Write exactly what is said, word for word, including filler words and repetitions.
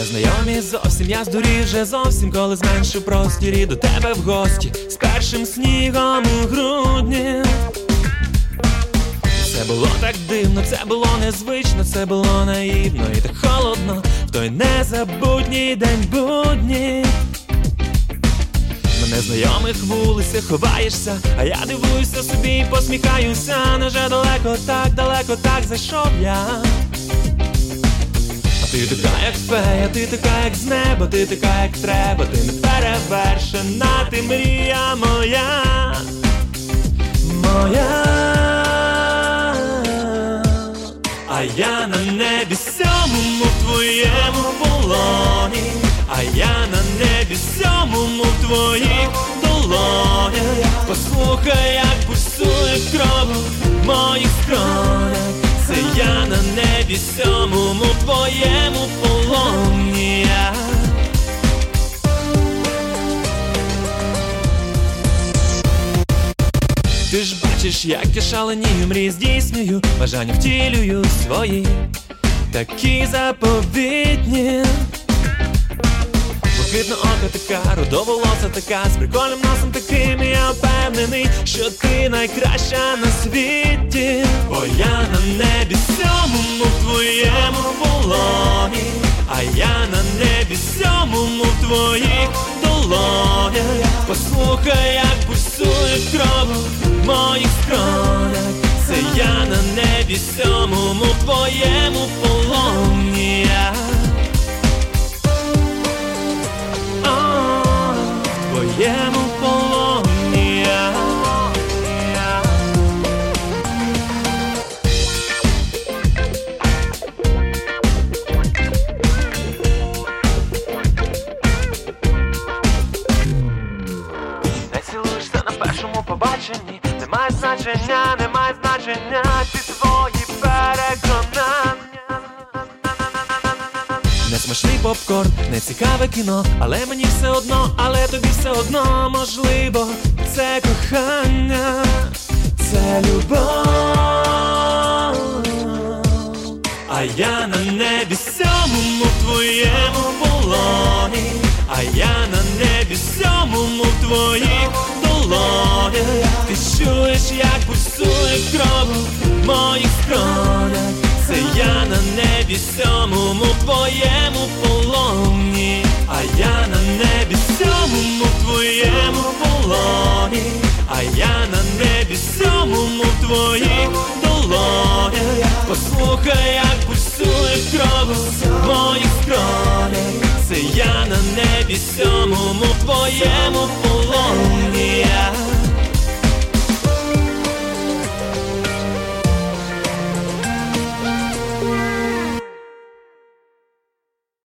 незнайомі зовсім, я здурів вже зовсім, коли зменшив простірі до тебе в гості з першим снігом у грудні. Це було так дивно, це було незвично, це було наївно і так холодно в той незабутній день будні. На незнайомих вулицях ховаєшся, а я дивуюся собі і посміхаюся. Неже далеко так, далеко так зайшов я. А ти така, як фея, ти така, як з неба, ти така, як треба, ти не перевершена, ти мрія моя, моя. А я на небі сьомому в твоєму полоні, а я на небі сьомому в твоїх долонях. Послухай, як пульсує кров в моїх скронях. Це я на небі сьомому в твоєму полоні. Ти ж бачиш, як я шаленію, мрії здійснюю, бажання втілюю свої, такі заповітні. Блакитне око така, рудоволоса така, з прикольним носом таким, я впевнений, що ти найкраща на світі. Бо я на небі сьомому в твоєму полоні, а я на небі сьомому в твоїх долонях. Послухай, як пульсує кров в моїх скронях. Це я на небі сьомому в твоєму полоні. Твоєму полоні. Не цілуєшся на першому побаченні, немає значення, немає значення ці твої переконання. Не смачний попкорн, не цікаве кіно, але мені все одно, але тобі все одно. Можливо, це кохання, це любов. А я на небі сьомому в твоєму полоні, а я на небі сьомому в твоїх долонях. Ти чуєш, як пульсує кров в моїх скронях. Це я на небі сьомому в твоєму полоні, а я на небі сьомому в твоєму полоні, а я на небі сьомому в твоїх долонях. Послухай, як пульсує кров в моїх скронях. Це я на небі сьомому в твоєму полоні.